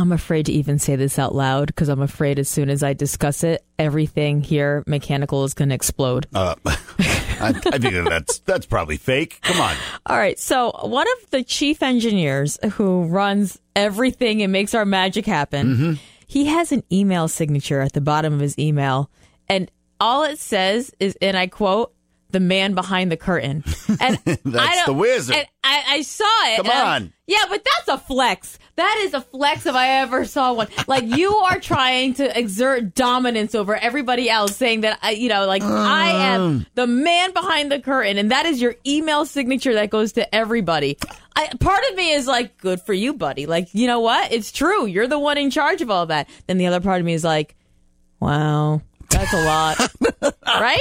I'm afraid to even say this out loud because I'm afraid as soon as I discuss it, everything here mechanical is going to explode. I think that's probably fake. Come on. All right. So one of the chief engineers who runs everything and makes our magic happen, he has an email signature at the bottom of his email. And all it says is, and I quote, "the man behind the curtain." And That's the wizard. And I saw it. Come on. Yeah, but that's a flex. That is a flex if I ever saw one. Like, you are trying to exert dominance over everybody else, saying that, I am the man behind the curtain, and that is your email signature that goes to everybody. Part of me is like, good for you, buddy. Like, you know what? It's true. You're the one in charge of all that. Then the other part of me is like, wow, that's a lot. Right?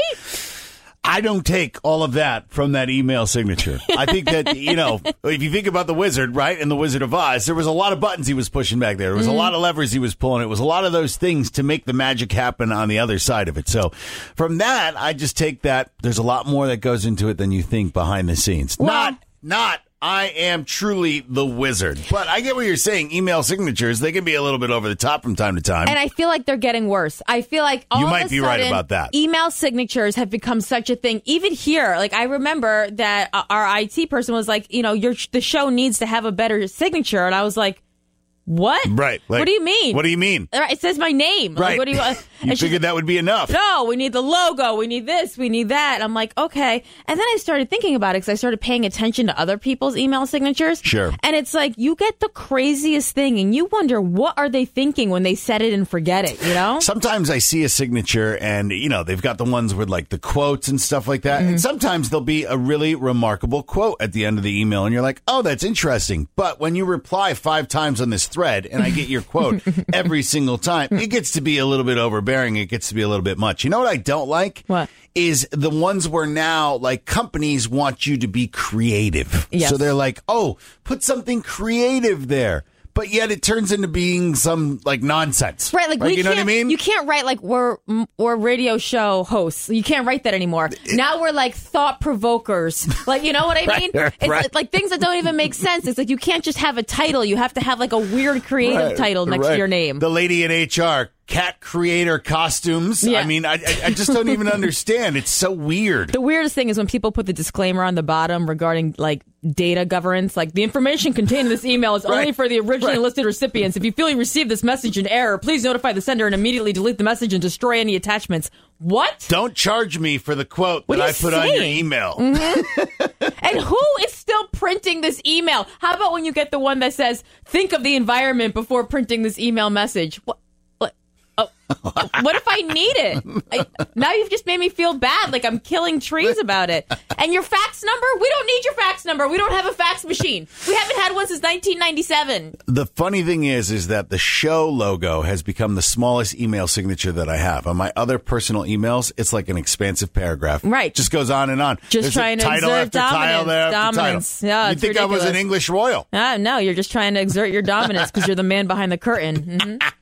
I don't take all of that from that email signature. I think that, if you think about the wizard, right, and the Wizard of Oz, there was a lot of buttons he was pushing back there. There was a lot of levers he was pulling. It was a lot of those things to make the magic happen on the other side of it. So from that, I just take that there's a lot more that goes into it than you think behind the scenes. Well, Not I am truly the wizard. But I get what you're saying. Email signatures, they can be a little bit over the top from time to time. And I feel like they're getting worse. I feel like all You of might a be sudden, right about that. Email signatures have become such a thing. Even here, like, I remember that our IT person was like, the show needs to have a better signature. And I was like, what? Right. Like, what do you mean? What do you mean? It says my name. Right. Like, what do you want? You figured that would be enough. No, we need the logo. We need this. We need that. And I'm like, okay. And then I started thinking about it because I started paying attention to other people's email signatures. Sure. And it's like, you get the craziest thing and you wonder, what are they thinking when they set it and forget it, Sometimes I see a signature and, they've got the ones with like the quotes and stuff like that. And sometimes there'll be a really remarkable quote at the end of the email. And you're like, oh, that's interesting. But when you reply 5 times on this thread and I get your quote every single time, it gets to be a little bit overbearing. It gets to be a little bit much. You know what I don't like? What? Is the ones where now, like, companies want you to be creative. Yes. So they're like, oh, put something creative there. But yet it turns into being some, like, nonsense. Right, like, you know what I mean? You can't write, like, we're radio show hosts. You can't write that anymore. Now we're, like, thought provokers. Like, you know what I mean? It's like things that don't even make sense. It's like you can't just have a title. You have to have, like, a weird creative title next to your name. The lady in HR, cat creator costumes. Yeah. I mean, I just don't even understand. It's so weird. The weirdest thing is when people put the disclaimer on the bottom regarding, like, data governance. Like, the information contained in this email is only for the originally listed recipients. If you feel you received this message in error, please notify the sender and immediately delete the message and destroy any attachments. What? Don't charge me for the quote that I put on your email. And who is still printing this email? How about when you get the one that says, think of the environment before printing this email message? What if I need it? Now you've just made me feel bad, like I'm killing trees about it. And your fax number? We don't need your fax number. We don't have a fax machine. We haven't had one since 1997. The funny thing is that the show logo has become the smallest email signature that I have. On my other personal emails, it's like an expansive paragraph. Right. Just goes on and on. Just trying to exert dominance. Yeah, you think ridiculous. I was an English royal? No, you're just trying to exert your dominance because you're the man behind the curtain. Mm-hmm.